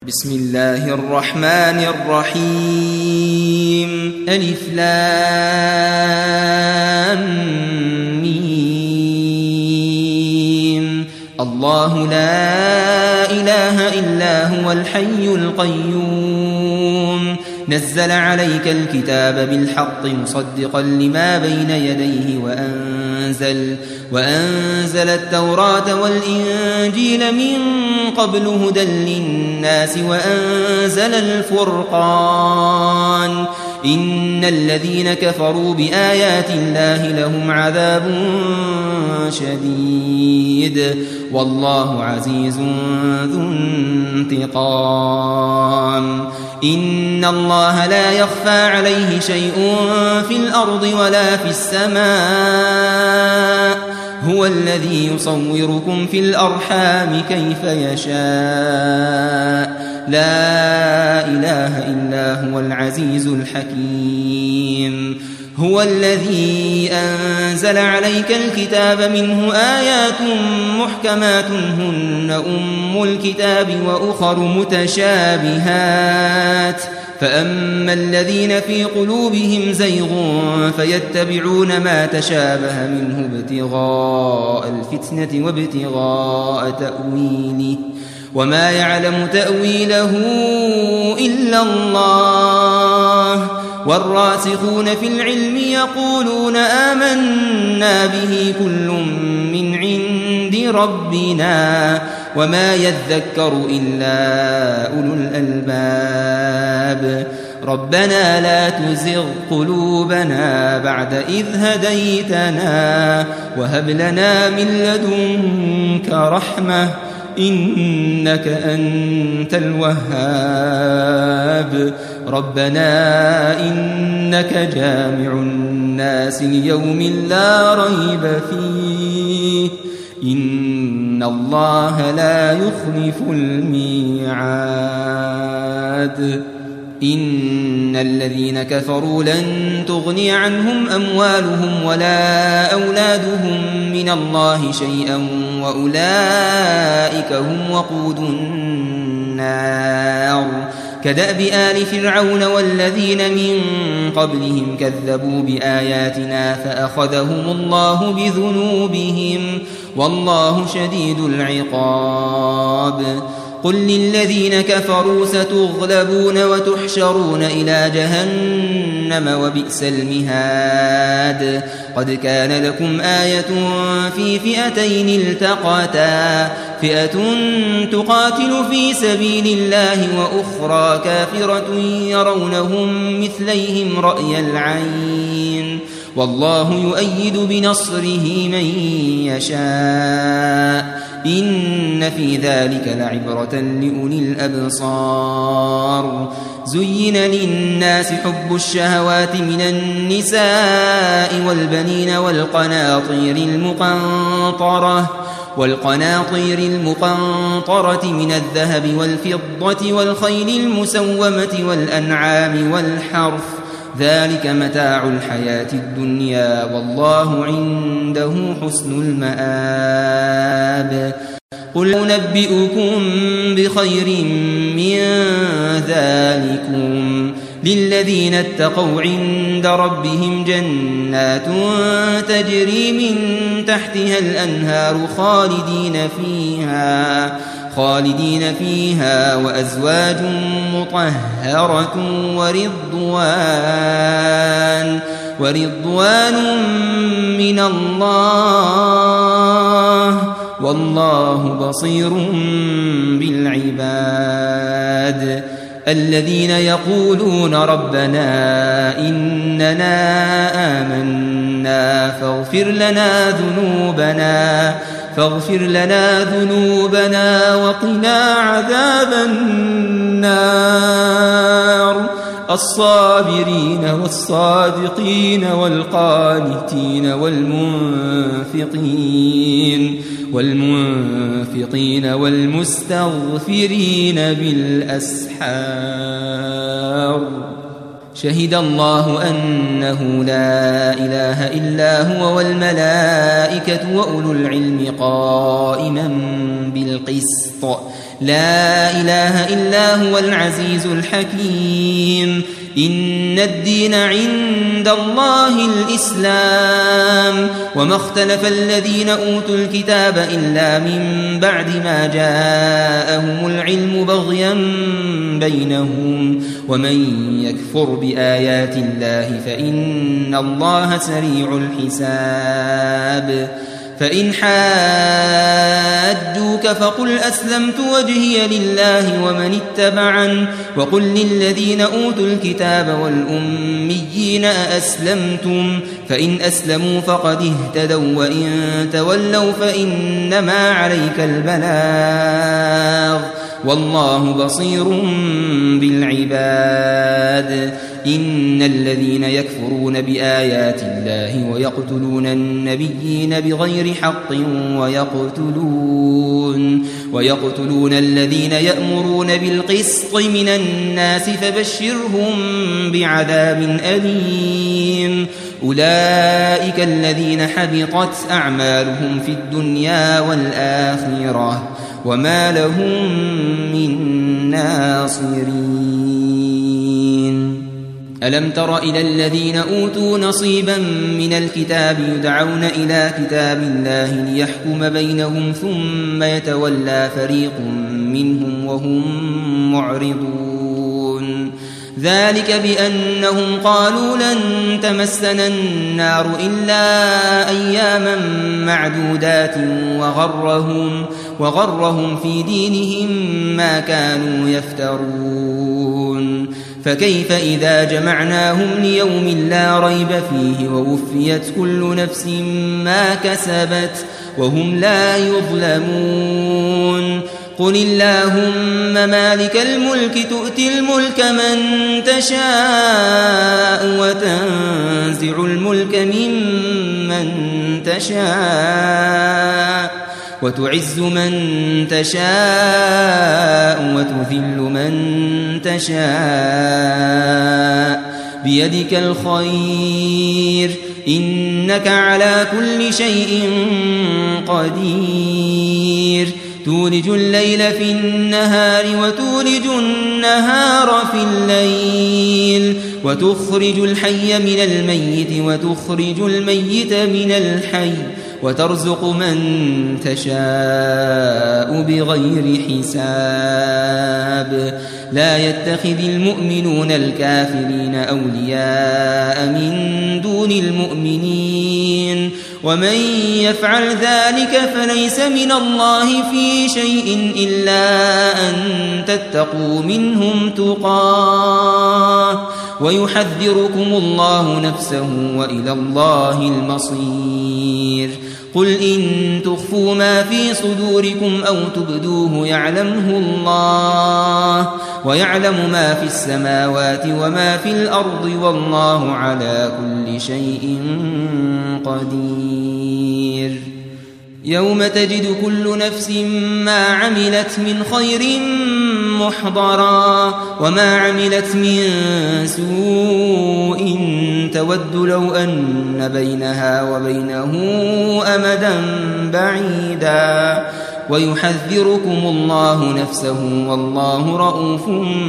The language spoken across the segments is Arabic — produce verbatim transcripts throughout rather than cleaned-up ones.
بسم الله الرحمن الرحيم ألف لام ميم الله لا إله إلا هو الحي القيوم نزل عليك الكتاب بالحق مصدقا لما بين يديه وأنزل, وأنزل التوراة والإنجيل من قبل هدى للناس وأنزل الفرقان إن الذين كفروا بآيات الله لهم عذاب شديد والله عزيز ذو انتقام إن الله لا يخفى عليه شيء في الأرض ولا في السماء هو الذي يصوركم في الأرحام كيف يشاء لا إله إلا هو العزيز الحكيم هو الذي أنزل عليك الكتاب منه آيات محكمات هن أم الكتاب وأخر متشابهات فأما الذين في قلوبهم زيغ فيتبعون ما تشابه منه ابتغاء الفتنة وابتغاء تأويله وما يعلم تأويله إلا الله والراسخون في العلم يقولون آمنا به كل من عند ربنا وما يذكر إلا أولو الألباب ربنا لا تزغ قلوبنا بعد إذ هديتنا وهب لنا من لدنك رحمة إنك أنت الوهاب ربنا إنك جامع الناس ليوم لا ريب فيه إن الله لا يخلف الميعاد إن الذين كفروا لن تغني عنهم أموالهم ولا أولادهم من الله شيئا وأولئك هم وقود النار كدأب آل فرعون والذين من قبلهم كذبوا بآياتنا فأخذهم الله بذنوبهم والله شديد العقاب قل للذين كفروا ستغلبون وتحشرون إلى جهنم وبئس المهاد قد كان لكم آية في فئتين التقتا فئة تقاتل في سبيل الله وأخرى كافرة يرونهم مثليهم رأي العين والله يؤيد بنصره من يشاء إن في ذلك لعبرة لأولي الأبصار زين للناس حب الشهوات من النساء والبنين والقناطير المقنطرة والقناطير المقنطرة من الذهب والفضة والخيل المسومة والأنعام والحرث ذلك متاع الحياة الدنيا والله عنده حسن المآب قل أنبئكم بخير من ذلكم للذين اتقوا عند ربهم جنات تجري من تحتها الأنهار خالدين فيها خالدين فيها وأزواج مطهرة ورضوان ورضوان من الله والله بصير بالعباد الذين يقولون ربنا إننا آمنا فاغفر لنا ذنوبنا فاغفر لنا ذنوبنا وقنا عذاب النار الصابرين والصادقين والقانتين والمنفقين والمنفقين والمستغفرين بالأسحار شهد الله أنه لا إله إلا هو والملائكة وأولو العلم قائما بالقسط لا إله إلا هو العزيز الحكيم إن الدين عند الله الإسلام وما اختلف الذين أوتوا الكتاب إلا من بعد ما جاءهم العلم بغيا بينهم ومن يكفر بآيات الله فإن الله سريع الحساب فإن حاجوك فقل أسلمت وجهي لله ومن اتبعن وقل للذين أوتوا الكتاب والأميين أأسلمتم فإن أسلموا فقد اهتدوا وإن تولوا فإنما عليك البلاغ والله بصير بالعباد إن الذين يكفرون بآيات الله ويقتلون النبيين بغير حق ويقتلون ويقتلون الذين يأمرون بالقسط من الناس فبشرهم بعذاب أليم أولئك الذين حبطت أعمالهم في الدنيا والآخرة وما لهم من ناصرين ألم تر إلى الذين أوتوا نصيبا من الكتاب يدعون إلى كتاب الله ليحكم بينهم ثم يتولى فريق منهم وهم معرضون ذلك بأنهم قالوا لن تمسنا النار إلا أياما معدودات وغرهم, وغرهم في دينهم ما كانوا يفترون فكيف إذا جمعناهم ليوم لا ريب فيه ووفيت كل نفس ما كسبت وهم لا يظلمون قل اللهم مالك الملك تؤتي الملك من تشاء وتنزع الملك ممن تشاء وتعز من تشاء وتذل من تشاء بيدك الخير إنك على كل شيء قدير تولج الليل في النهار وتولج النهار في الليل وتخرج الحي من الميت وتخرج الميت من الحي وترزق من تشاء بغير حساب لا يتخذ المؤمنون الكافرين أولياء من دون المؤمنين ومن يفعل ذلك فليس من الله في شيء إلا أن تتقوا منهم تقاه ويحذركم الله نفسه وإلى الله المصير قل إن تخفوا ما في صدوركم أو تبدوه يعلمه الله ويعلم ما في السماوات وما في الأرض والله على كل شيء قدير يوم تجد كل نفس ما عملت من خير محضرا وما عملت من سوء تود لو أن بينها وبينه أمدا بعيدا ويحذركم الله نفسه والله رؤوف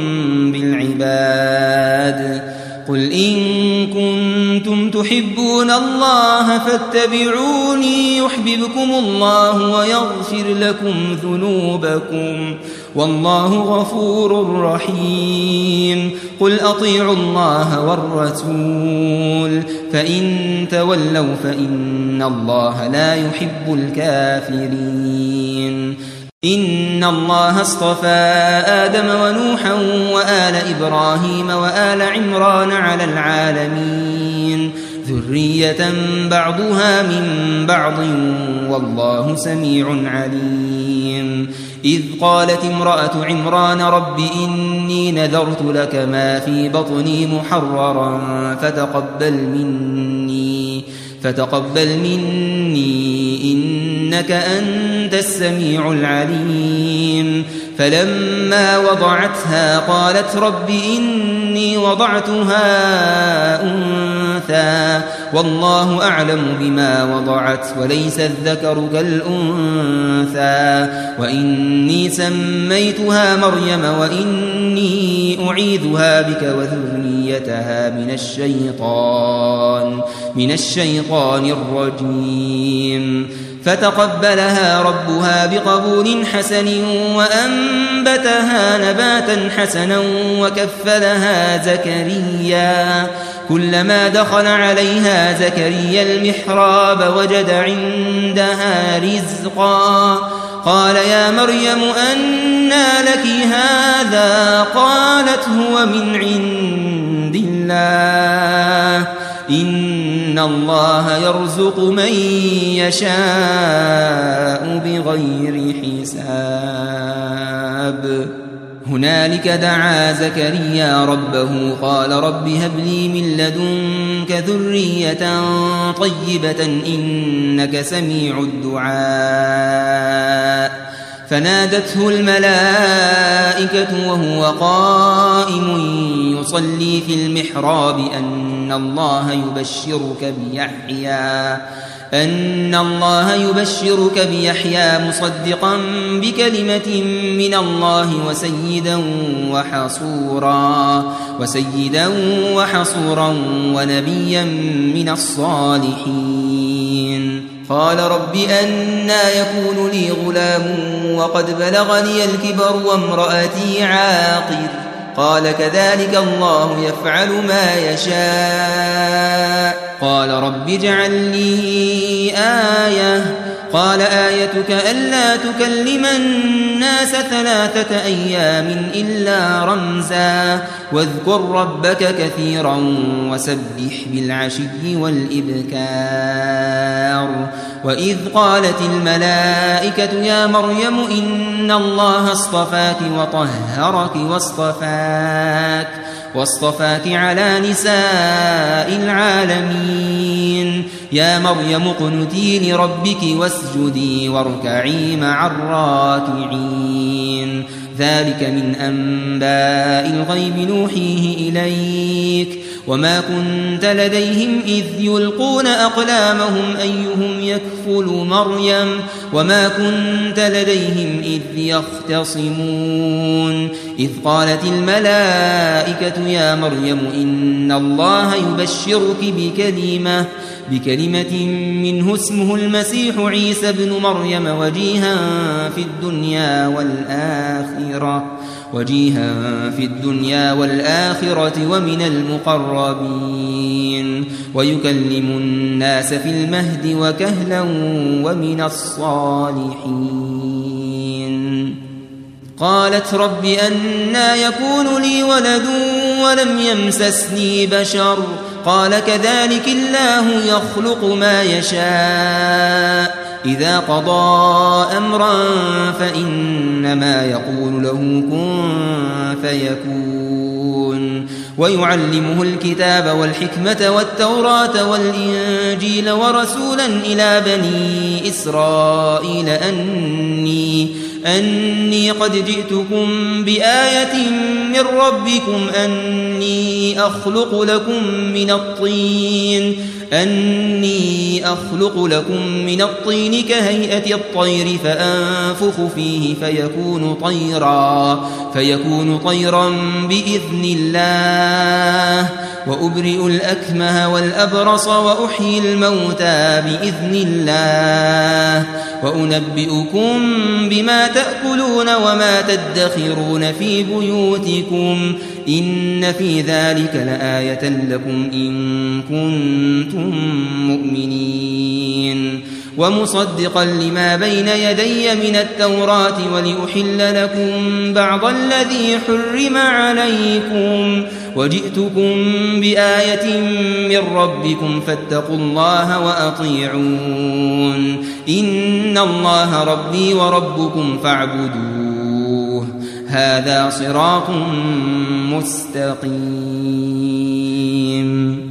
بالعباد قل إن كنتم تحبون الله فاتبعوني يحببكم الله ويغفر لكم ذنوبكم والله غفور رحيم قل أطيعوا الله والرسول فإن تولوا فإن الله لا يحب الكافرين إن الله اصطفى آدم ونوحا وآل إبراهيم وآل عمران على العالمين ذرية بعضها من بعض والله سميع عليم إذ قالت امرأة عمران رب إني نذرت لك ما في بطني محررا فتقبل مني فتقبل مني إنك أنت السميع العليم فلما وضعتها قالت رب إني وضعتها أنثى والله أعلم بما وضعت وليس الذكر كالأنثى وإني سميتها مريم وإني أعيذها بك وذريتها من الشيطان من الشيطان الرجيم فتقبلها ربها بقبول حسن وأنبتها نباتا حسنا وكفلها زكريا كلما دخل عليها زكريا المحراب وجد عندها رزقا قال يا مريم أنى لك هذا قالت هو من عند الله إن الله يرزق من يشاء بغير حساب هنالك دعا زكريا ربه قال رب هب لي من لدنك ذرية طيبة إنك سميع الدعاء فنادته الملائكة وهو قائم يصلي في المحراب أن الله يبشرك بيحيى أن الله يبشرك بيحيى مصدقا بكلمة من الله وسيدا وحصورا وسيدا وحصورا ونبيا من الصالحين قال رب أنى يكون لي غلام وقد بلغني الكبر وامرأتي عاقر قال كذلك الله يفعل ما يشاء قال رب اجعل لي آية قال آيتك ألا تكلم الناس ثلاثة أيام إلا رمزا واذكر ربك كثيرا وسبح بالعشي والإبكار وإذ قالت الملائكة يا مريم إن الله اصطفاك وطهرك واصطفاك واصطفاك على نساء العالمين يا مريم اقنتي لربك واسجدي واركعي مع الراكعين ذلك من أنباء الغيب نوحيه إليك وما كنت لديهم إذ يلقون أقلامهم أيهم يكفل مريم وما كنت لديهم إذ يختصمون إذ قالت الملائكة يا مريم إن الله يبشرك بكلمة بكلمة منه اسمه المسيح عيسى بن مريم وجيها في الدنيا والآخرة وجيها في الدنيا والآخرة ومن المقربين ويكلم الناس في المهد وكهلا ومن الصالحين قالت رب أنى يكون لي ولد ولم يمسسني بشر قال كذلك الله يخلق ما يشاء إذا قضى أمرا فإنما يقول له كن فيكون ويعلمه الكتاب والحكمة والتوراة والإنجيل ورسولا إلى بني إسرائيل أني أني قد جئتكم بآية من ربكم أني أخلق لكم من الطين أني أخلق لكم من الطين كهيئة الطير فأنفخ فيه فيكون طيرا فيكون طيرا بإذن الله وأبرئ الأكمه والأبرص وأحيي الموتى بإذن الله وأنبئكم بما تأكلون وما تدخرون في بيوتكم إن في ذلك لآية لكم إن كنتم مؤمنين ومصدقا لما بين يدي من التوراة ولأحل لكم بعض الذي حرم عليكم وجئتكم بآية من ربكم فاتقوا الله وأطيعون إن الله ربي وربكم فاعبدوه هذا صراط مستقيم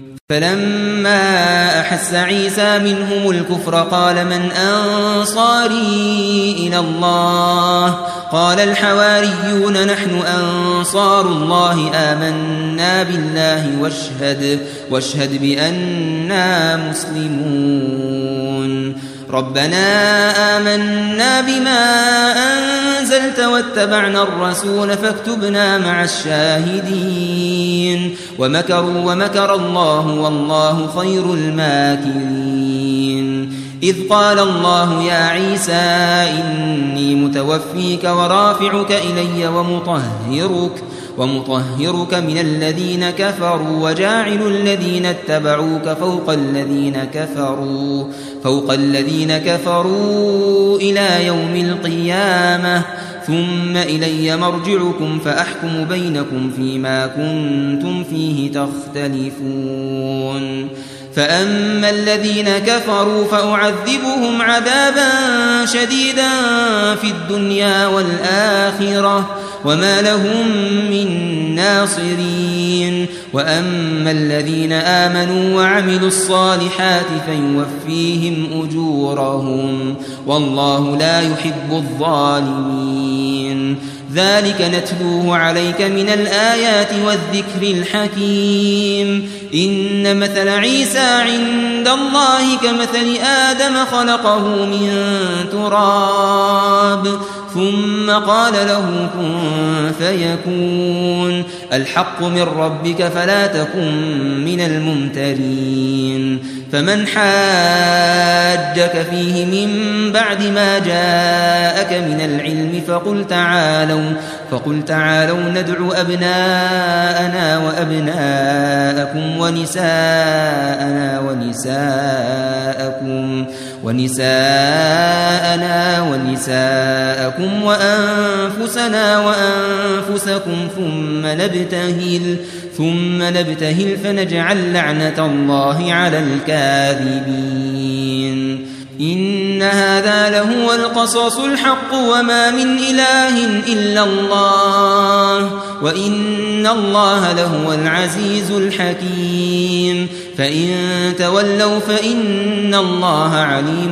فلما أحس عيسى منهم الكفر قال من أنصاري إلى الله قال الحواريون نحن أنصار الله آمنا بالله واشهد, واشهد بأننا مسلمون ربنا آمنا بما أنزلت واتبعنا الرسول فاكتبنا مع الشاهدين ومكروا ومكر الله والله خير الماكرين إذ قال الله يا عيسى إني متوفيك ورافعك إلي ومطهرك ومطهرك من الذين كفروا وجاعل الذين اتبعوك فوق الذين كفروا فوق الذين كفروا إلى يوم القيامة ثم إلي مرجعكم فأحكم بينكم فيما كنتم فيه تختلفون فأما الذين كفروا فأعذبهم عذابا شديدا في الدنيا والآخرة وما لهم من ناصرين وأما الذين آمنوا وعملوا الصالحات فيوفيهم أجورهم والله لا يحب الظالمين ذلك نتلوه عليك من الآيات والذكر الحكيم إن مثل عيسى عند الله كمثل آدم خلقه من تراب ثم قال له كن فيكون الحق من ربك فلا تكن من الممترين فمن حاجك فيه من بعد ما جاءك من العلم فقل تعالوا فقل تعالوا ندعو أبناءنا وأبناءكم ونساءنا ونساءكم ونساءنا ونساءكم وأنفسنا وأنفسكم ثم نبتهل ثم نبتهل فنجعل لعنة الله على الكاذبين إن هذا لهو القصص الحق وما من إله إلا الله وإن الله لهو العزيز الحكيم فإن تولوا فإن الله عليم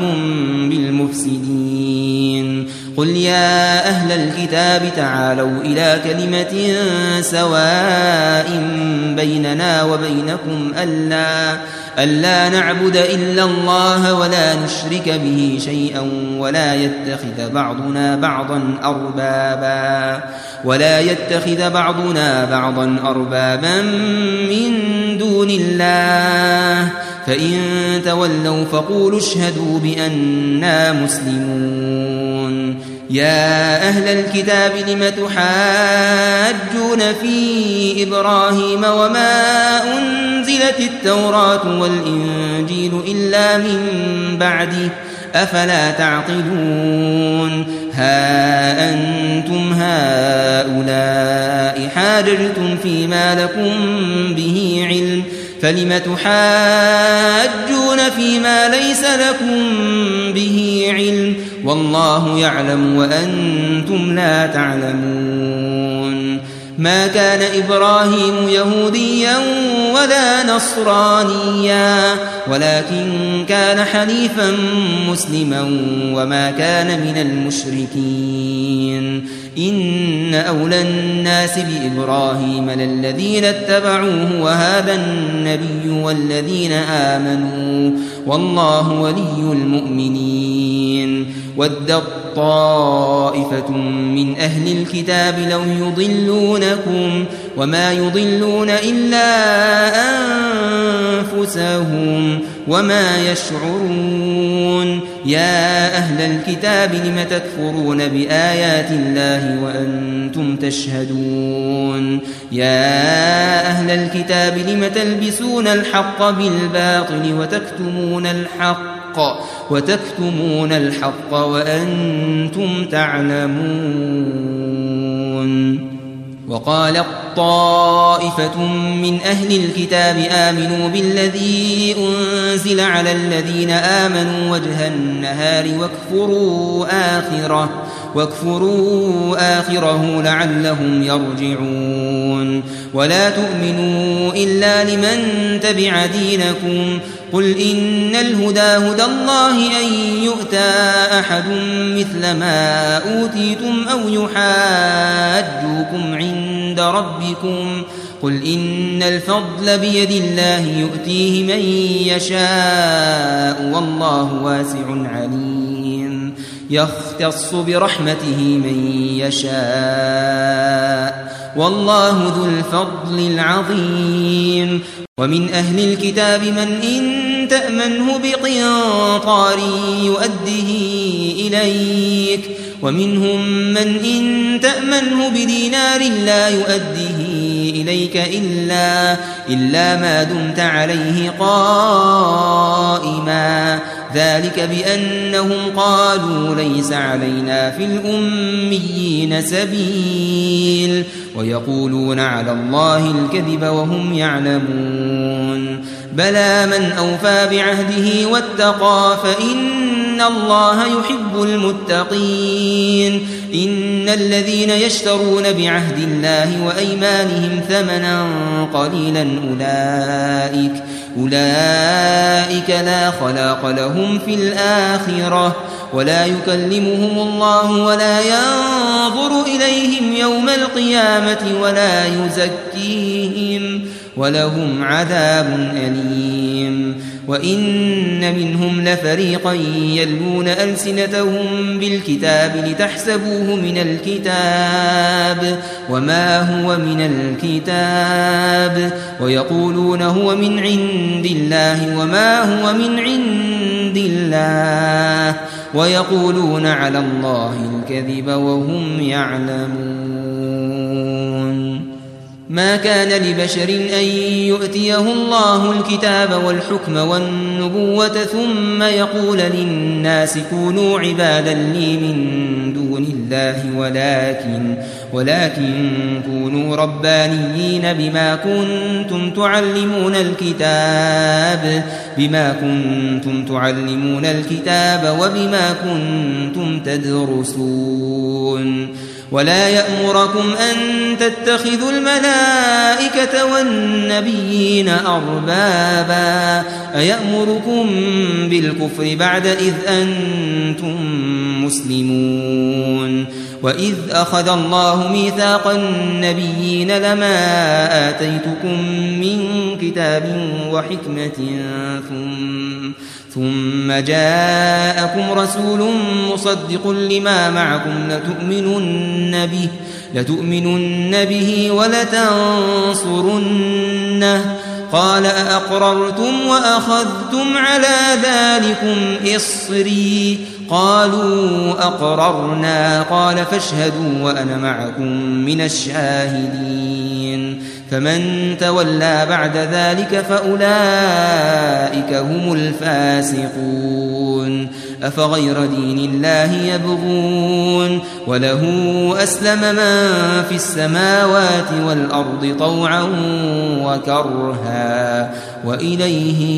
بالمفسدين قل يا أهل الكتاب تعالوا إلى كلمة سواء بيننا وبينكم ألا, ألا نعبد إلا الله ولا نشرك به شيئا ولا يتخذ بعضنا بعضا أربابا ولا يتخذ بعضنا بعضا أربابا من دون الله فإن تولوا فقولوا اشهدوا بأننا مسلمون يا أهل الكتاب لم تحاجون في إبراهيم وما أنزلت التوراة والإنجيل إلا من بعده أفلا تعقلون ها أنتم هؤلاء حاججتم فيما لكم به علم فلم تحاجون فيما ليس لكم به علم والله يعلم وأنتم لا تعلمون ما كان إبراهيم يهوديا ولا نصرانيا ولكن كان حنيفا مسلما وما كان من المشركين إن أولى الناس بإبراهيم للذين اتبعوه وهذا النبي والذين آمنوا والله ولي المؤمنين ود طائفة من أهل الكتاب لو يضلونكم وما يضلون إلا أنفسهم وما يشعرون يا أهل الكتاب لم تكفرون بآيات الله وأنتم تشهدون يا أهل الكتاب لم تلبسون الحق بالباطل وتكتمون الحق وتكتمون الحق وأنتم تعلمون وقالت طائفة من أهل الكتاب آمنوا بالذي أنزل على الذين آمنوا وجه النهار واكفروا آخره واكفروا آخره لعلهم يرجعون ولا تؤمنوا إلا لمن تبع دينكم قل إن الهدى هدى الله أن يؤتى أحد مثل ما أوتيتم أو يحاجوكم عند ربكم قل إن الفضل بيد الله يؤتيه من يشاء والله واسع عليم يختص برحمته من يشاء والله ذو الفضل العظيم ومن أهل الكتاب من إن تأمنه بقنطار يؤده إليك ومنهم من إن تأمنه بدينار لا يؤده إليك إلا, إلا ما دمت عليه قائما ذلك بأنهم قالوا ليس علينا في الأميين سبيل ويقولون على الله الكذب وهم يعلمون بلى من أوفى بعهده واتقى فإن الله يحب المتقين إن الذين يشترون بعهد الله وأيمانهم ثمنا قليلا أولئك, أولئك لا خلاق لهم في الآخرة ولا يكلمهم الله ولا ينظر إليهم يوم القيامة ولا يزكيهم ولهم عذاب أليم وإن منهم لفريقا يلوون ألسنتهم بالكتاب لتحسبوه من الكتاب وما هو من الكتاب ويقولون هو من عند الله وما هو من عند الله ويقولون على الله الكذب وهم يعلمون ما كان لبشر أن يؤتيه الله الكتاب والحكم والنبوة ثم يقول للناس كونوا عبادا لي من دون الله ولكن, ولكن كونوا ربانيين بما كنتم تعلمون الكتاب بما كنتم تعلمون الكتاب وبما كنتم تدرسون ولا يأمركم أن تتخذوا الملائكة والنبيين أربابا أيأمركم بالكفر بعد إذ أنتم مسلمون وإذ أخذ الله ميثاق النبيين لما آتيتكم من كتاب وحكمة ثم ثم جاءكم رسول مصدق لما معكم لتؤمنن به, لتؤمنن به ولتنصرنه قال أأقررتم وأخذتم على ذلكم إصري قالوا أقررنا قال فاشهدوا وأنا معكم من الشاهدين فمن تولى بعد ذلك فأولئك هم الفاسقون أفغير دين الله يبغون وله أسلم من في السماوات والأرض طوعا وكرها وإليه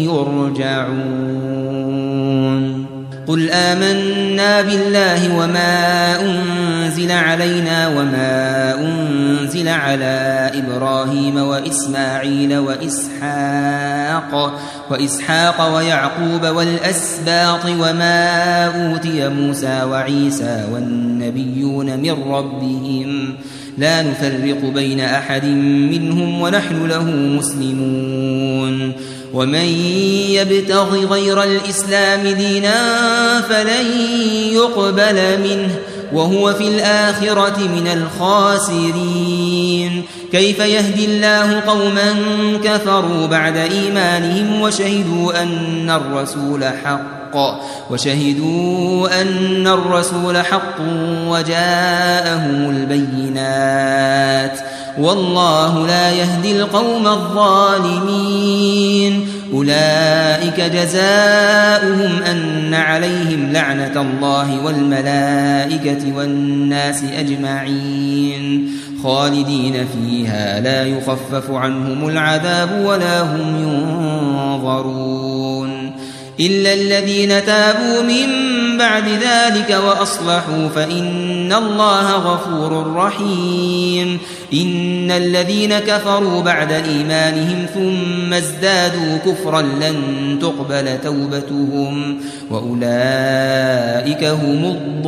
يرجعون قل آمنا بالله وما أنزل علينا وما أنزل على إبراهيم وإسماعيل وإسحاق, وإسحاق ويعقوب والأسباط وما أوتي موسى وعيسى والنبيون من ربهم لا نفرق بين أحد منهم ونحن له مسلمون ومن يبتغ غير الإسلام دينا فلن يقبل منه وهو في الآخرة من الخاسرين كيف يهدي الله قوما كفروا بعد إيمانهم وشهدوا أن الرسول حق وشهدوا أن الرسول حق وجاءهم البينات والله لا يهدي القوم الظالمين أولئك جزاؤهم أن عليهم لعنة الله والملائكة والناس أجمعين خالدين فيها لا يخفف عنهم العذاب ولا هم ينظرون إلا الذين تابوا من بعد ذلك وأصلحوا فإن الله غفور رحيم. إن الذين كفروا بعد إيمانهم ثم ازدادوا كفرا لن تقبل توبتهم وأولئك هم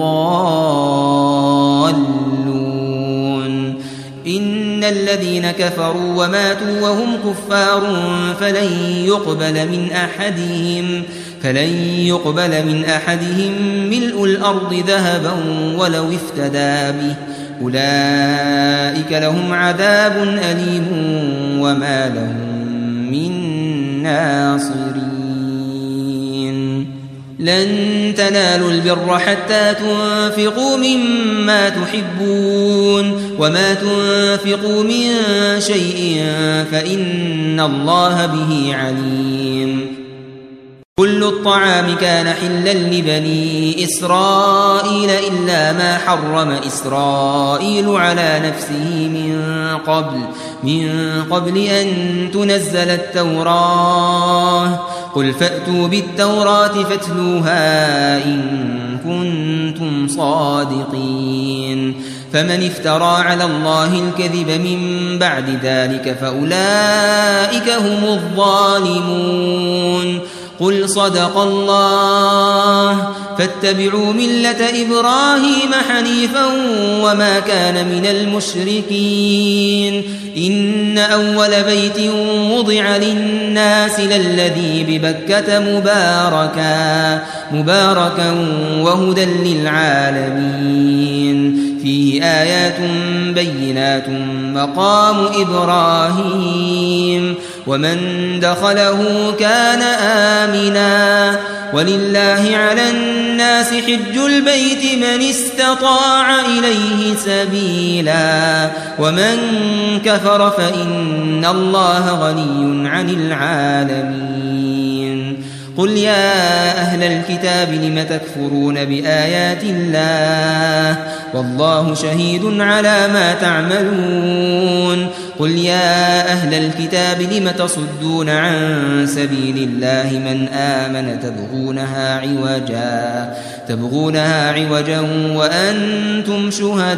الضالون. إن الذين كفروا وماتوا وهم كفار فلن يقبل من أحدهم فلن يقبل من أحدهم ملء الأرض ذهبا ولو افتدى به أولئك لهم عذاب أليم وما لهم من ناصرين. لن تنالوا البر حتى تنفقوا مما تحبون وما تنفقوا من شيء فإن الله به عليم. كل الطعام كان حلا لبني إسرائيل إلا ما حرم إسرائيل على نفسه من قبل من قبل أن تنزل التوراة. قل فأتوا بالتوراة فاتلوها إن كنتم صادقين. فمن افترى على الله الكذب من بعد ذلك فأولئك هم الظالمون. قل صدق الله فاتبعوا ملة إبراهيم حنيفا وما كان من المشركين. إن أول بيت وضع للناس للذي ببكة مباركا مباركا وهدى للعالمين. فيه آيات بينات مقام إبراهيم ومن دخله كان آمنا. ولله على الناس حج البيت من استطاع إليه سبيلا ومن كفر فإن الله غني عن العالمين. قل يا أهل الكتاب لم تكفرون بآيات الله والله شهيد على ما تعملون. قل يا أهل الكتاب لم تصدون عن سبيل الله من آمن تبغونها عوجا تبغونها عوجا وأنتم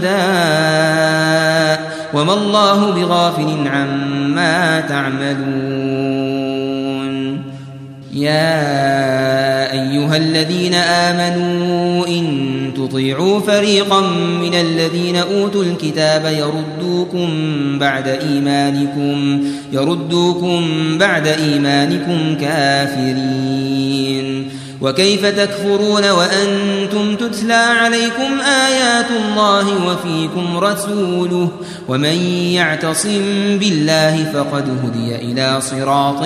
شهداء وما الله بغافل عما تعملون. يا أيها الذين آمنوا إن تطيعوا فريقا من الذين أوتوا الكتاب يردوكم بعد إيمانكم يردوكم بعد إيمانكم كافرين. وكيف تكفرون وأنتم تتلى عليكم آيات الله وفيكم رسوله ومن يعتصم بالله فقد هدي إلى صراط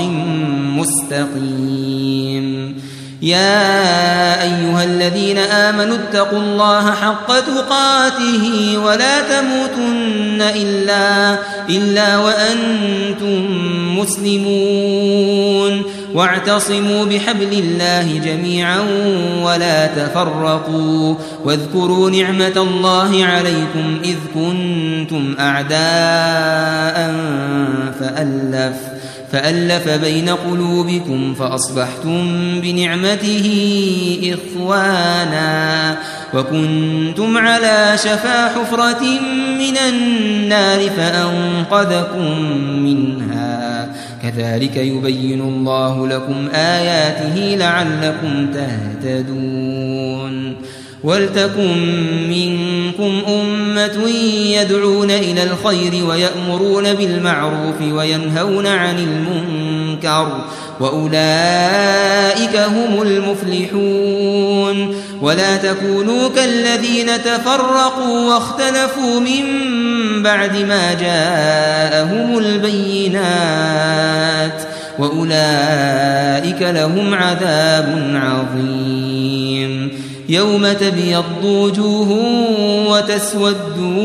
مستقيم. يا أيها الذين آمنوا اتقوا الله حق تقاته ولا تموتن إلا, إلا وأنتم مسلمون. واعتصموا بحبل الله جميعا ولا تفرقوا. واذكروا نعمة الله عليكم إذ كنتم أعداء فألف فألف بين قلوبكم فأصبحتم بنعمته إخوانا وكنتم على شفا حفرة من النار فأنقذكم منها. كذلك يبين الله لكم آياته لعلكم تهتدون. ولتكن منكم أمة يدعون إلى الخير ويأمرون بالمعروف وينهون عن المنكر وأولئك هم المفلحون. ولا تكونوا كالذين تفرقوا واختلفوا من بعد ما جاءهم البينات وأولئك لهم عذاب عظيم. يوم تبيض وجوه وتسود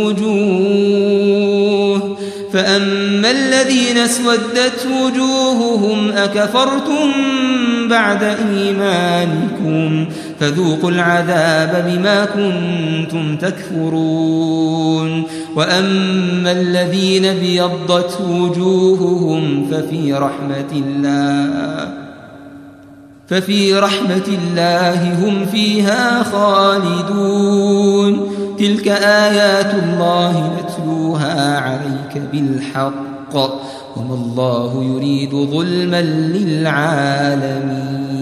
وجوه فأما الذين اسودت وجوههم أكفرتم بعد إيمانكم فذوقوا العذاب بما كنتم تكفرون. وأما الذين ابيضت وجوههم ففي رحمة الله ففي رحمة الله هم فيها خالدون تلك آيات الله نتلوها عليك بالحق وما الله يريد ظلما للعالمين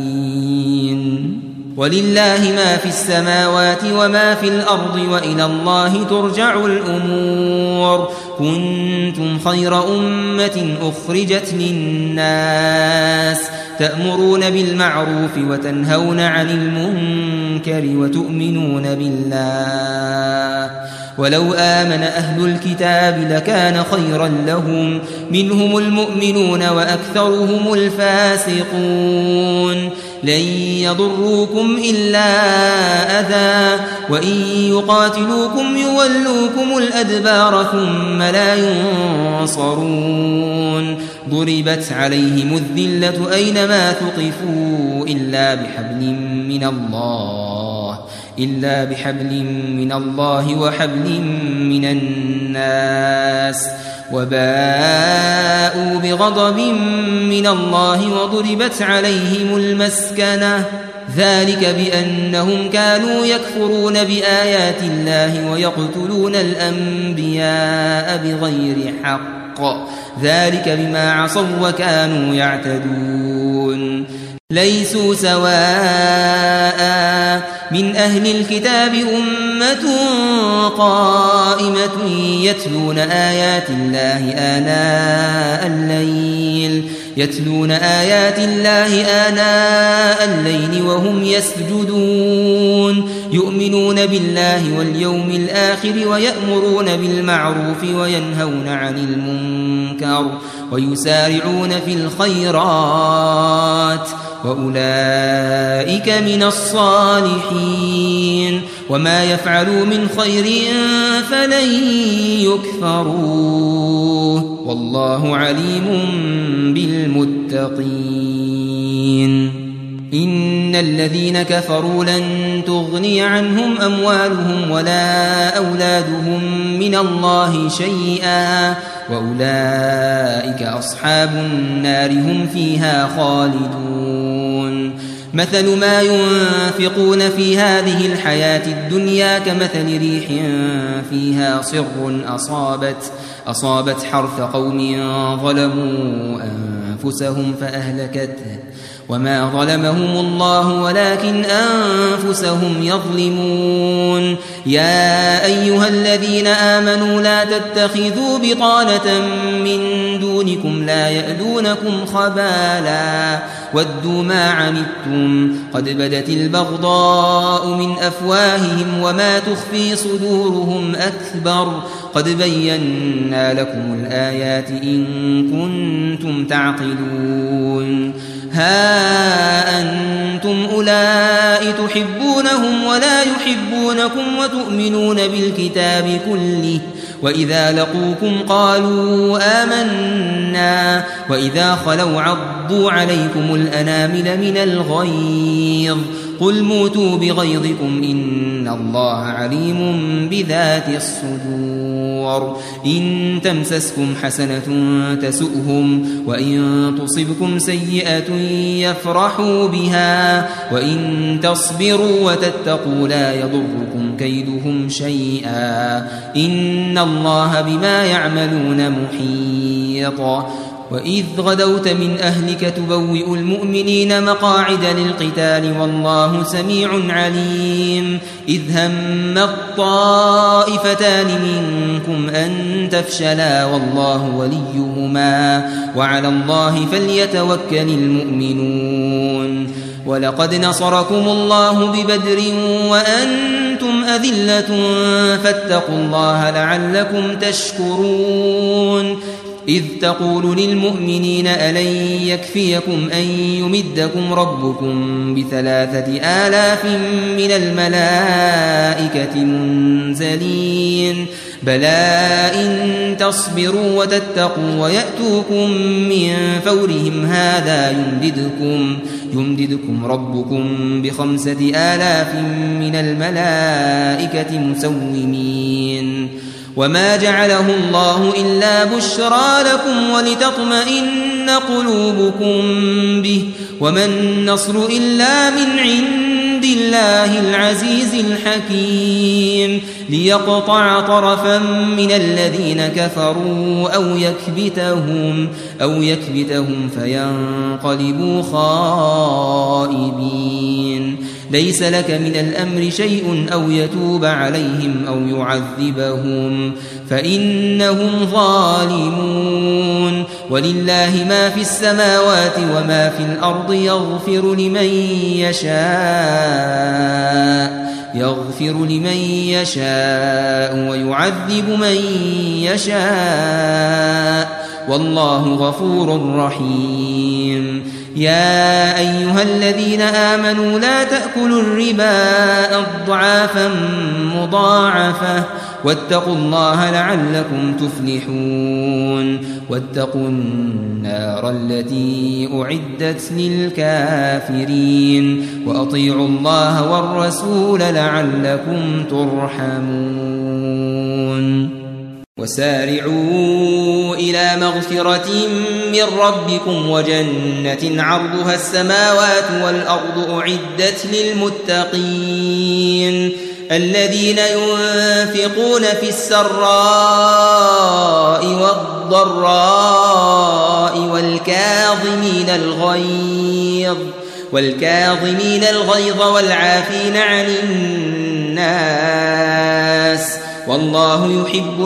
ولله ما في السماوات وما في الأرض وإلى الله ترجع الأمور كنتم خير أمة أخرجت للناس تأمرون بالمعروف وتنهون عن المنكر وتؤمنون بالله ولو آمن أهل الكتاب لكان خيرا لهم منهم المؤمنون وأكثرهم الفاسقون لن يضروكم إلا أذى وإن يقاتلوكم يولوكم الأدبار ثم لا ينصرون ضربت عليهم الذلة أينما ثقفوا إلا بحبل من الله إلا بحبل من الله وحبل من الناس وباءوا بغضب من الله وضربت عليهم المسكنة ذلك بأنهم كانوا يكفرون بآيات الله ويقتلون الأنبياء بغير حق ذلك بما عصوا وكانوا يعتدون ليسوا سواء من أهل الكتاب أمة قائمة يتلون آيات الله آناء الليل يتلون آيات الله آناء الليل وهم يسجدون يؤمنون بالله واليوم الآخر ويأمرون بالمعروف وينهون عن المنكر ويسارعون في الخيرات وأولئك من الصالحين وما يفعلوا من خير فلن يكفروه والله عليم بالمتقين إن الذين كفروا لن تغني عنهم أموالهم ولا أولادهم من الله شيئا وأولئك أصحاب النار هم فيها خالدون مثل ما ينفقون في هذه الحياة الدنيا كمثل ريح فيها صر أصابت أصابت حرث قوم ظلموا أنفسهم فأهلكته وما ظلمهم الله ولكن أنفسهم يظلمون يا أيها الذين آمنوا لا تتخذوا بطانة من دونكم لا يألونكم خبالا ودوا ما عنتم قد بدت البغضاء من أفواههم وما تخفي صدورهم أكبر قد بينا لكم الآيات إن كنتم تعقلون ها أنتم أولئك تحبونهم ولا يحبونكم وتؤمنون بالكتاب كله وإذا لقوكم قالوا آمنا وإذا خلوا عضوا عليكم الأنامل من الغيظ قل موتوا بغيظكم إن الله عليم بذات الصدور إن تمسسكم حسنة تسؤهم وإن تصبكم سيئة يفرحوا بها وإن تصبروا وتتقوا لا يضركم كيدهم شيئا إن الله بما يعملون محيط وإذ غدوت من أهلك تبوئ المؤمنين مقاعد للقتال والله سميع عليم إذ هم الطائفتان منكم أن تفشلا والله وليهما وعلى الله فليتوكل المؤمنون ولقد نصركم الله ببدر وأنتم أذلة فاتقوا الله لعلكم تشكرون إذ تقول للمؤمنين ألن يكفيكم أن يمدكم ربكم بثلاثة آلاف من الملائكة منزلين بلى إن تصبروا وتتقوا ويأتوكم من فورهم هذا يمددكم, يمددكم ربكم بخمسة آلاف من الملائكة مسومين وما جعله الله إلا بشرى لكم ولتطمئن قلوبكم به وما النصر إلا من عند الله العزيز الحكيم ليقطع طرفا من الذين كفروا أو يكبتهم أو يكبتهم فينقلبوا خائبين ليس لك من الأمر شيء أو يتوب عليهم أو يعذبهم فإنهم ظالمون ولله ما في السماوات وما في الأرض يغفر لمن يشاء يغفر لمن يشاء ويعذب من يشاء والله غفور رحيم يا أيها الذين آمنوا لا تأكلوا الربا أضعافا مضاعفة واتقوا الله لعلكم تفلحون واتقوا النار التي أعدت للكافرين وأطيعوا الله والرسول لعلكم ترحمون وسارعوا إلى مغفرة من ربكم وجنة عرضها السماوات والأرض أعدت للمتقين الذين ينفقون في السراء والضراء والكاظمين الغيظ والكاظمين الغيظ والعافين عن الناس والله يحب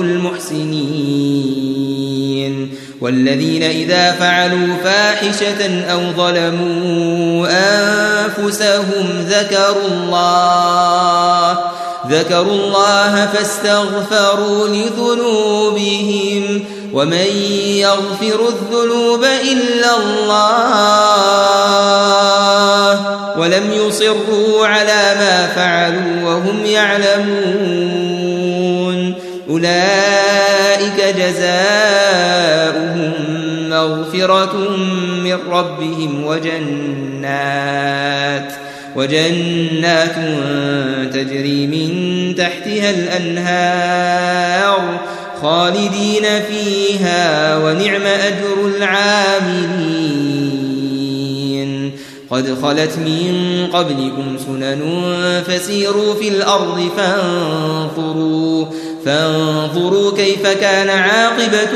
المحسنين والذين إذا فعلوا فاحشة أو ظلموا أنفسهم ذكروا الله ذكروا الله فاستغفروا لذنوبهم ومن يغفر الذنوب إلا الله ولم يصروا على ما فعلوا وهم يعلمون أولئك جزاؤهم مغفرة من ربهم وجنات وجنات تجري من تحتها الأنهار خالدين فيها ونعم أجر العاملين قد خلت من قبلكم سنن فسيروا في الأرض فانظروا فانظروا كيف كان عاقبة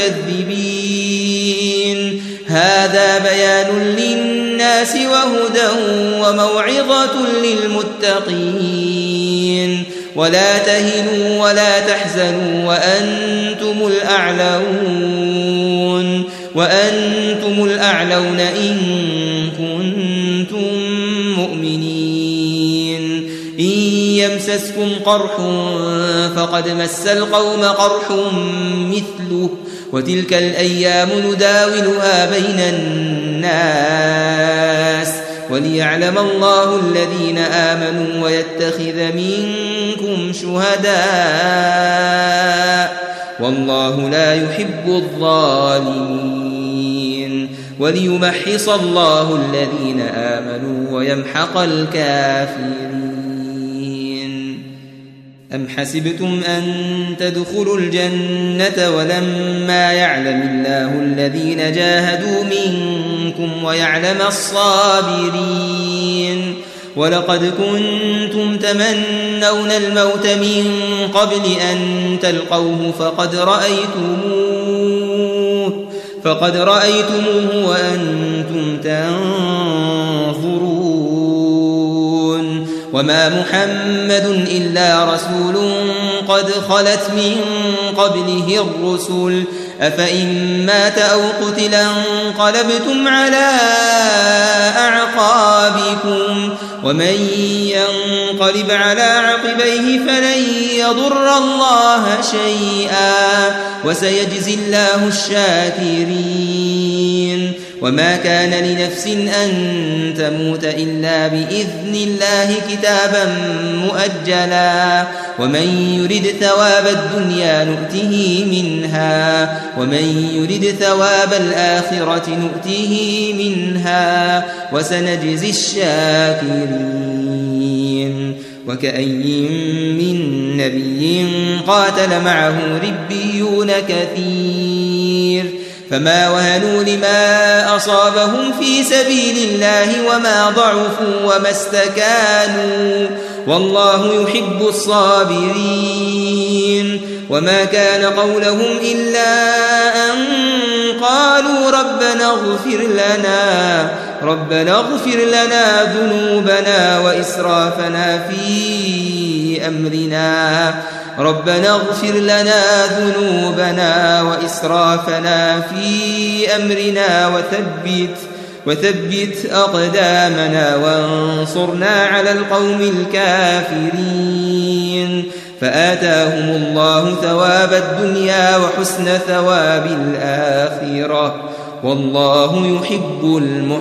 المكذبين هذا بيان للناس وهدى وموعظة للمتقين ولا تهنوا ولا تحزنوا وأنتم الأعلون وأنتم الأعلون إن كنتم مؤمنين إن يمسسكم قرح فقد مس القوم قرح مثله وتلك الأيام نداولها بين الناس وليعلم الله الذين آمنوا ويتخذ منكم شهداء والله لا يحب الظالمين وليمحص الله الذين آمنوا ويمحق الكافرين أم حسبتم أن تدخلوا الجنة ولما يعلم الله الذين جاهدوا منكم ويعلم الصابرين ولقد كنتم تمنون الموت من قبل أن تلقوه فقد رأيتموه فقد رأيتموه وأنتم تنظرون وما محمد إلا رسول قد خلت من قبله الرسل أفإن مات أو قتل انقلبتم على أعقابكم ومن ينقلب على عقبيه فلن يضر الله شيئا وسيجزي الله الشاكرين وما كان لنفس أن تموت إلا بإذن الله كتابا مؤجلا ومن يرد ثواب الدنيا نؤته منها ومن يرد ثواب الآخرة نؤته منها وسنجزي الشاكرين وكأي من نبي قاتل معه ربيون كثير فما وهنوا لما أصابهم في سبيل الله وما ضعفوا وما استكانوا والله يحب الصابرين وما كان قولهم إلا أن قالوا ربنا اغفر لنا ربنا اغفر لنا ذنوبنا وإسرافنا في أمرنا ربنا اغفر لنا ذنوبنا وإسرافنا في أمرنا وثبت وثبت أقدامنا وانصرنا على القوم الكافرين فآتاهم الله ثواب الدنيا وحسن ثواب الآخرة والله يحب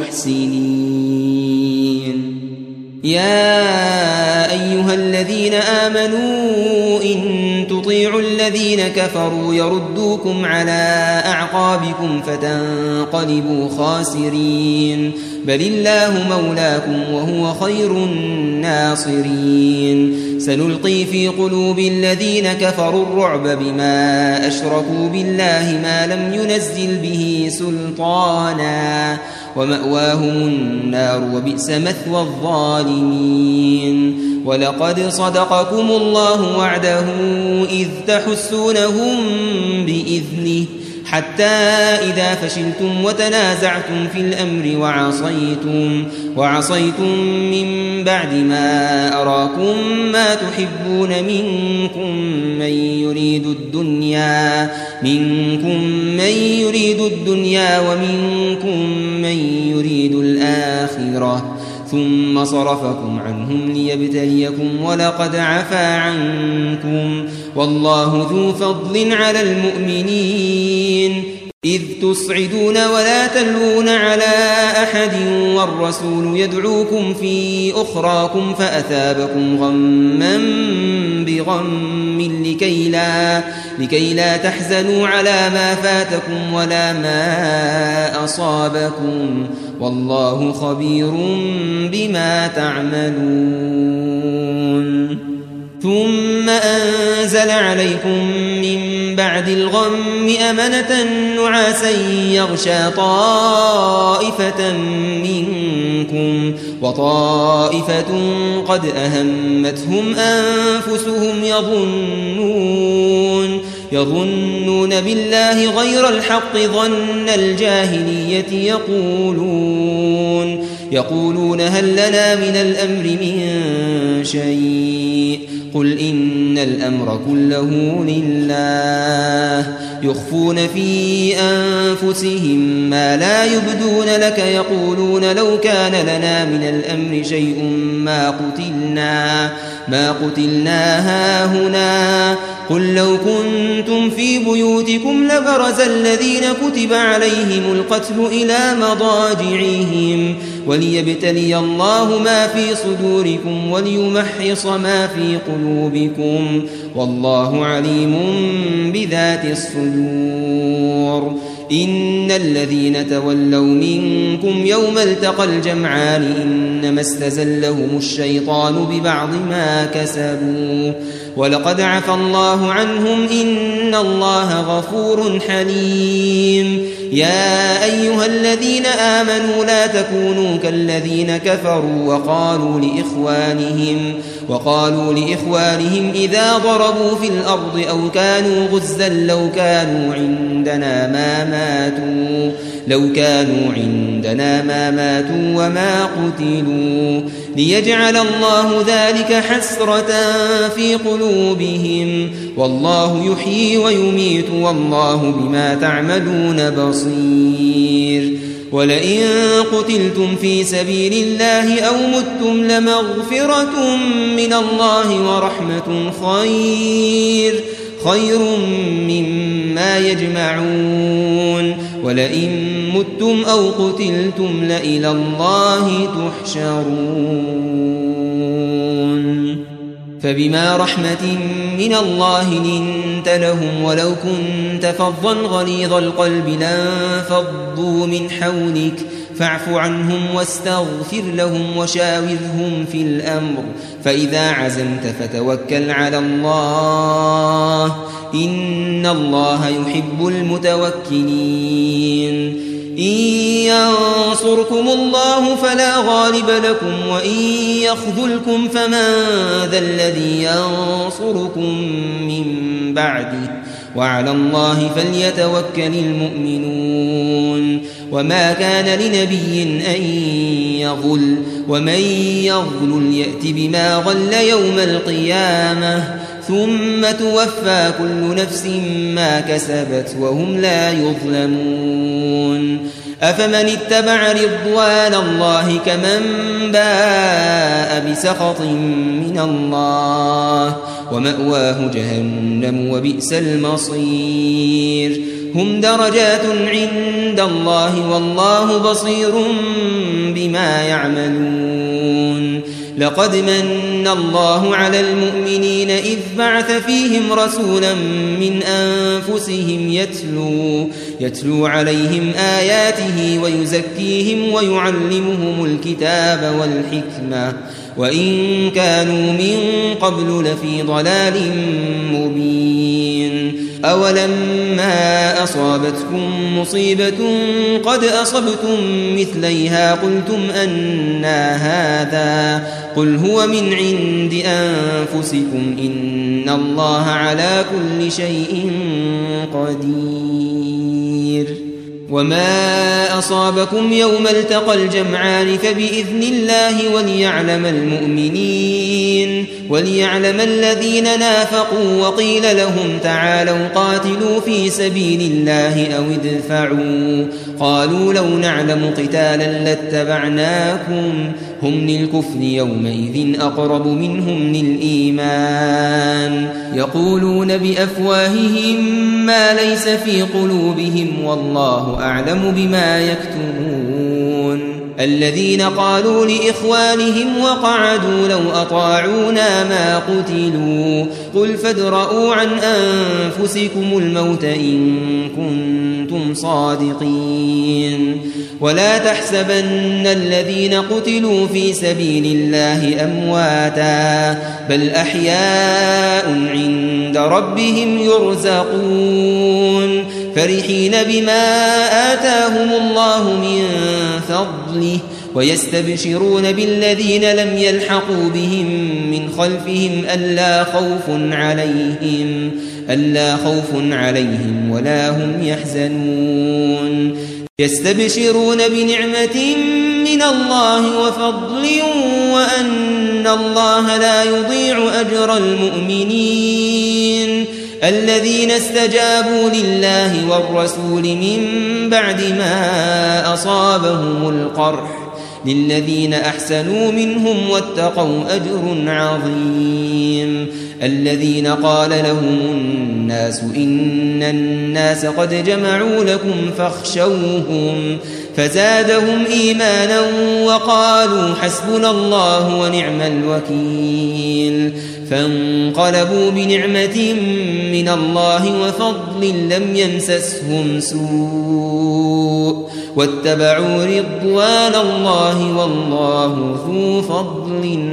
المحسنين يا أيها الذين آمنوا إن تطيعوا الذين كفروا يردوكم على أعقابكم فتنقلبوا خاسرين بل الله مولاكم وهو خير الناصرين سنلقي في قلوب الذين كفروا الرعب بما أشركوا بالله ما لم ينزل به سلطانا ومأواهم النار وبئس مثوى الظالمين ولقد صدقكم الله وعده إذ تحسونهم بإذنه حتى إذا فشلتم وتنازعتم في الأمر وعصيتم, وعصيتم من بعد ما أراكم ما تحبون منكم من يريد الدنيا منكم من يريد الدنيا ومنكم من يريد الآخرة ثم صرفكم عنهم ليبتليكم ولقد عفا عنكم والله ذو فضل على المؤمنين إذ تصعدون ولا تلوون على أحد والرسول يدعوكم في أخراكم فأثابكم غما بغم لكي لا, لكي لا تحزنوا على ما فاتكم ولا ما أصابكم والله خبير بما تعملون ثم أنزل عليكم من بعد الغم أمنة نعاسا يغشى طائفة منكم وطائفة قد أهمتهم أنفسهم يظنون يظنون بالله غير الحق ظن الجاهلية يقولون يقولون هل لنا من الأمر من شيء قل إن الأمر كله لله يخفون في أنفسهم ما لا يبدون لك يقولون لو كان لنا من الأمر شيء ما قتلنا ما قتلنا هاهنا قل لو كنتم في بيوتكم لبرز الذين كتب عليهم القتل إلى مضاجعهم وليبتلي الله ما في صدوركم وليمحص ما في قلوبكم والله عليم بذات الصدور إن الذين تولوا منكم يوم التقى الجمعان إنما استزلهم الشيطان ببعض ما كسبوا ولقد عفى الله عنهم إن الله غفور حليم يا أيها الذين آمنوا لا تكونوا كالذين كفروا وقالوا لإخوانهم وقالوا لإخوانهم إذا ضربوا في الأرض أو كانوا غزا لو كانوا عندنا ما ماتوا لو كانوا عندنا ما ماتوا وما قتلوا ليجعل الله ذلك حسرة في قلوبهم والله يحيي ويميت والله بما تعملون بصير ولئن قتلتم في سبيل الله أو متم لمغفرة من الله ورحمة خير خير مما يجمعون ولئن متم أو قتلتم لإلى الله تحشرون فبما رحمة من الله لنت لهم ولو كنت فظا غليظ القلب لانفضوا من حولك فاعف عنهم واستغفر لهم وشاورهم في الأمر فإذا عزمت فتوكل على الله إن الله يحب المتوكلين إن ينصركم الله فلا غالب لكم وإن يخذلكم فمن ذا الذي ينصركم من بعده وعلى الله فليتوكل المؤمنون وما كان لنبي أن يغل ومن يغل يأت بما غل يوم القيامة ثم توفى كل نفس ما كسبت وهم لا يظلمون أفمن اتبع رضوان الله كمن باء بسخط من الله ومأواه جهنم وبئس المصير هم درجات عند الله والله بصير بما يعملون لقد من الله على المؤمنين إذ بعث فيهم رسولا من أنفسهم يتلو, يتلو عليهم آياته ويزكيهم ويعلمهم الكتاب والحكمة وإن كانوا من قبل لفي ضلال مبين أولما أصابتكم مصيبة قد أصبتم مثليها قلتم أنى هذا قل هو من عند أنفسكم إن الله على كل شيء قدير وما أصابكم يوم التقى الجمعان فبإذن الله وليعلم المؤمنين وليعلم الذين نافقوا وقيل لهم تعالوا قاتلوا في سبيل الله أو ادفعوا قالوا لو نعلم قتالا لاتبعناكم هم للكفر يومئذ أقرب منهم للإيمان يقولون بأفواههم ما ليس في قلوبهم والله أعلم بما يكتمون الذين قالوا لإخوانهم وقعدوا لو أطاعونا ما قتلوا قل فادرءوا عن أنفسكم الموت إن كنتم صادقين ولا تحسبن الذين قتلوا في سبيل الله أمواتا بل أحياء عند ربهم يرزقون فرحين بما آتاهم الله من فضله ويستبشرون بالذين لم يلحقوا بهم من خلفهم ألا خوف عليهم ألا خوف عليهم ولا هم يحزنون يستبشرون بنعمة من الله وفضل وأن الله لا يضيع أجر المؤمنين الذين استجابوا لله والرسول من بعد ما أصابهم القرح للذين أحسنوا منهم واتقوا أجر عظيم الذين قال لهم الناس إن الناس قد جمعوا لكم فاخشوهم فزادهم إيمانا وقالوا حسبنا الله ونعم الوكيل فانقلبوا بنعمة من الله وفضل لم يمسسهم سوء واتبعوا رضوان الله والله ذو فضل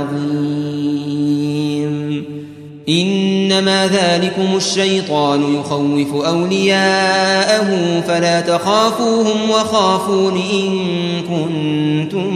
عظيم إنما ذلكم الشيطان يخوف أولياءه فلا تخافوهم وخافون إن كنتم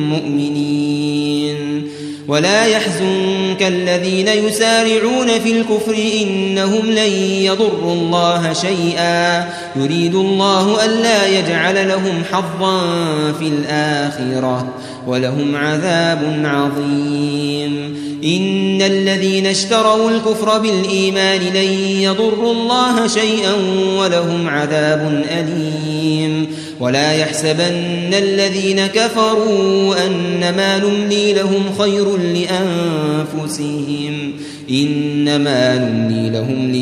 مؤمنين ولا يحزنك الذين يسارعون في الكفر إنهم لن يضروا الله شيئا يريد الله ألا يجعل لهم حظا في الآخرة ولهم عذاب عظيم إن الذين اشتروا الكفر بالإيمان لن يضروا الله شيئا ولهم عذاب أليم ولا يحسبن الذين كفروا أنما نملي لهم خير لأنفسهم إنما نملي لهم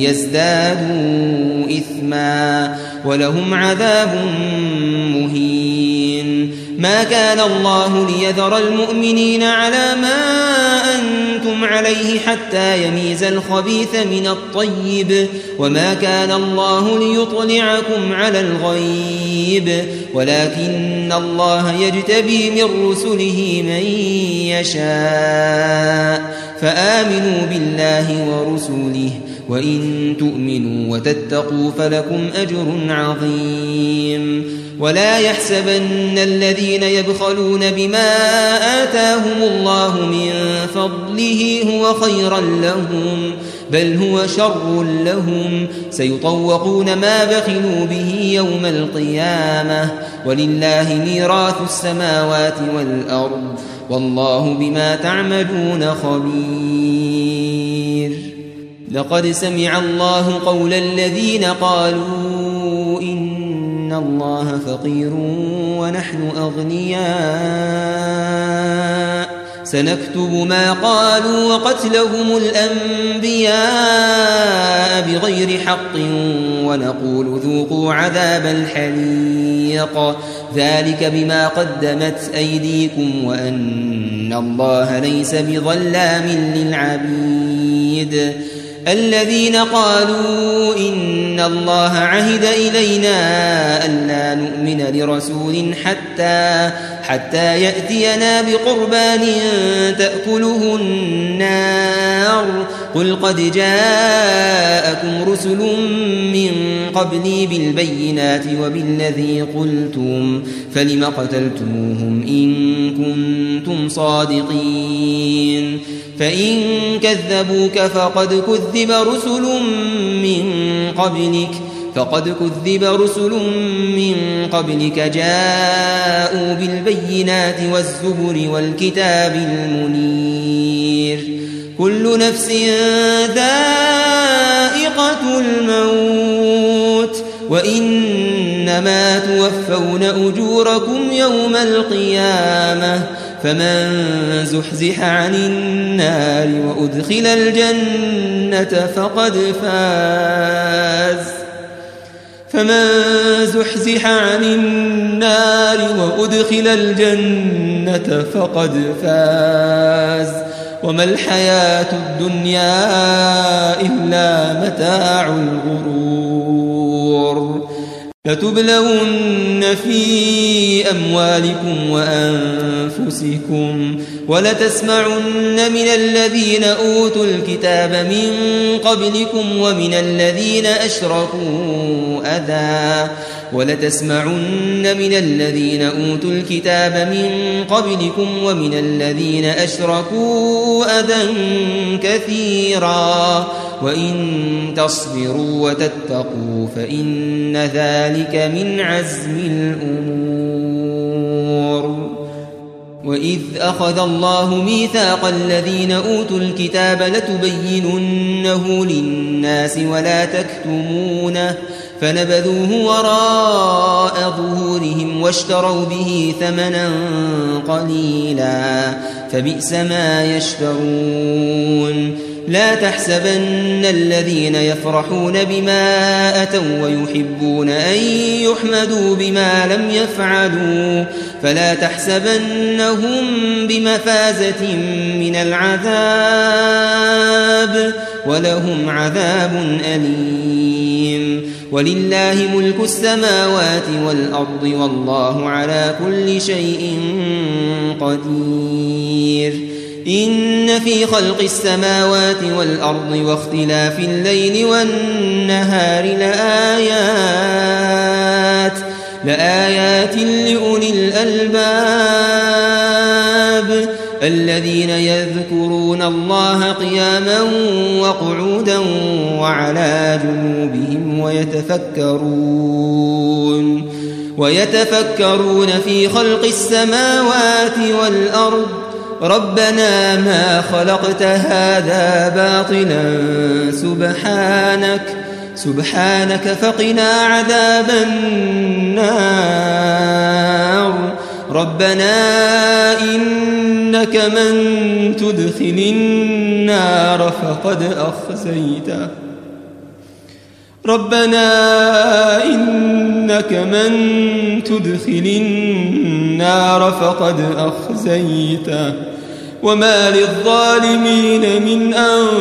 ليزدادوا إثما ولهم عذاب مهين ما كان الله ليذر المؤمنين على ما أنتم عليه حتى يميز الخبيث من الطيب وما كان الله ليطلعكم على الغيب ولكن الله يجتبي من رسله من يشاء فآمنوا بالله ورسله وإن تؤمنوا وتتقوا فلكم أجر عظيم ولا يحسبن الذين يبخلون بما آتاهم الله من فضله هو خيرا لهم بل هو شر لهم سيطوقون ما بخلوا به يوم القيامة ولله ميراث السماوات والأرض والله بما تعملون خبير لقد سمع الله قول الذين قالوا إن الله فقير ونحن أغنياء سنكتب ما قالوا وقتلهم الأنبياء بغير حق ونقول ذوقوا عذاب الحريق ذلك بما قدمت أيديكم وأن الله ليس بظلام للعبيد الذين قالوا إن الله عهد إلينا ألا نؤمن لرسول حتى حتى يأتينا بقربان تأكله النار قل قد جاءكم رسل من قبلي بالبينات وبالذي قلتم فلم قتلتموهم إن كنتم صادقين فإن كذبوك فقد كذب رسل من قبلك فقد كذب رسل من قبلك جاءوا بالبينات والزبر والكتاب المنير كل نفس ذائقة الموت وإنما توفون أجوركم يوم القيامة فمن زحزح عن النار وأدخل الجنة فقد فاز فمن زحزح عن النار وأدخل الجنة فقد فاز وما الحياة الدنيا إلا متاع الغرور لتبلون في أموالكم وأنفسكم ولتسمعن من الذين أوتوا الكتاب من قبلكم ومن الذين أشركوا أذى ولتسمعن من الذين أوتوا الكتاب من قبلكم ومن الذين أشركوا أذى كثيرا وإن تصبروا وتتقوا فإن ذلك من عزم الأمور وإذ أخذ الله ميثاق الذين أوتوا الكتاب لتبيننه للناس ولا تكتمونه فنبذوه وراء ظهورهم واشتروا به ثمنا قليلا فبئس ما يشترون لا تحسبن الذين يفرحون بما أتوا ويحبون أن يحمدوا بما لم يفعلوا فلا تحسبنهم بمفازة من العذاب ولهم عذاب أليم ولله ملك السماوات والأرض والله على كل شيء قدير إن في خلق السماوات والأرض واختلاف الليل والنهار لآيات لآيات لأولي الألباب الذين يذكرون الله قياما وقعودا وعلى جنوبهم ويتفكرون ويتفكرون في خلق السماوات والأرض ربنا ما خلقت هذا باطلا سبحانك سبحانك فقنا عذاب النار ربنا إنك من تدخل النار فقد أخزيته ربنا إنك من تدخل النار فقد أخزيته وما للظالمين من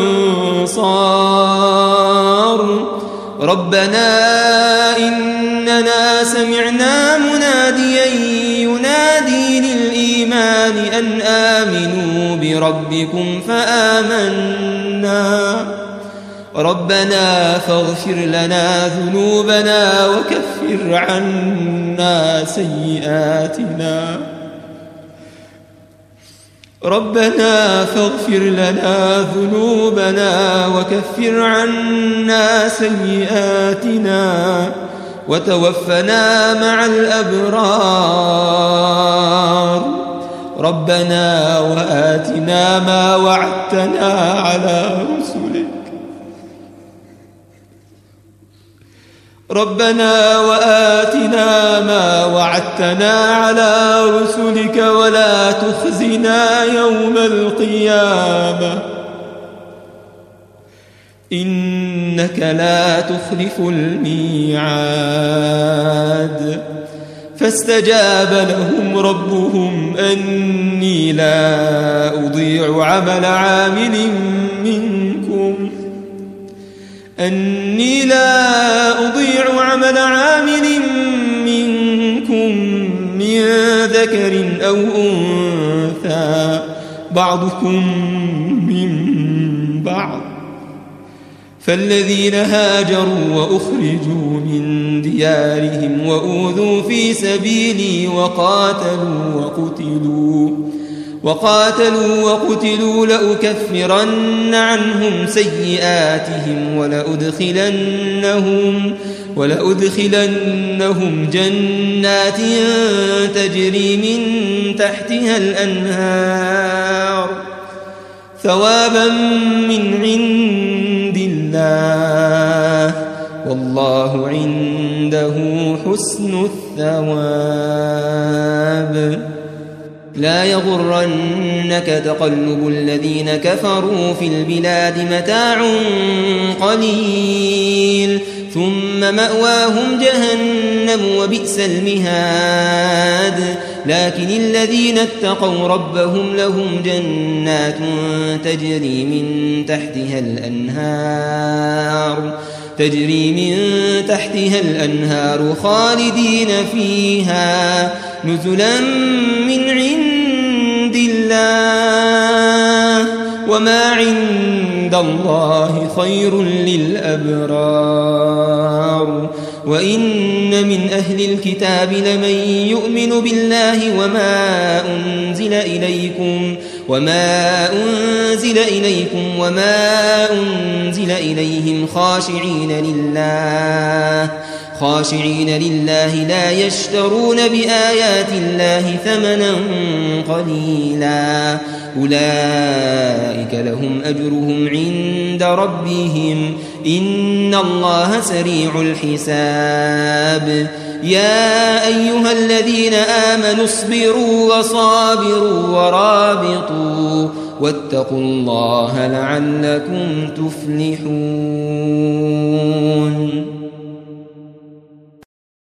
أنصار ربنا إننا سمعنا مناديا ينادي للإيمان أن آمنوا بربكم فآمنا ربنا فاغفر لنا ذنوبنا وكفر عنا سيئاتنا ربنا فاغفر لنا ذنوبنا وكفر عنا سيئاتنا وتوفنا مع الأبرار ربنا وآتنا ما وعدتنا على رسلك ربنا وآتنا ما وعدتنا على رسلك ولا تخزنا يوم القيامة إنك لا تخلف الميعاد فاستجاب لهم ربهم أني لا أضيع عمل عامل منكم أني لا أضيع عمل عامل منكم من ذكر أو أنثى بعضكم من بعض فالذين هاجروا وأخرجوا من ديارهم وأوذوا في سبيلي وقاتلوا وقتلوا وقاتلوا وقتلوا لأكفرن عنهم سيئاتهم ولأدخلنهم ولأدخلنهم جنات تجري من تحتها الأنهار ثوابا من عند الله والله عنده حسن الثواب لا يغرنك تقلب الذين كفروا في البلاد متاع قليل ثم مأواهم جهنم وبئس المهاد لكن الذين اتقوا ربهم لهم جنات تجري من تحتها الأنهار تجري من تحتها الأنهار خالدين فيها نزلا من عند الله وما عند الله خير للأبرار وإن من أهل الكتاب لمن يؤمن بالله وما أنزل إليكم وما أنزل إليكم وما أنزل إليهم خاشعين لله خاشعين لله لا يشترون بآيات الله ثمنا قليلا أولئك لهم أجرهم عند ربهم إن الله سريع الحساب يا أيها الذين آمنوا اصبروا وصابروا ورابطوا واتقوا الله لعلكم تفلحون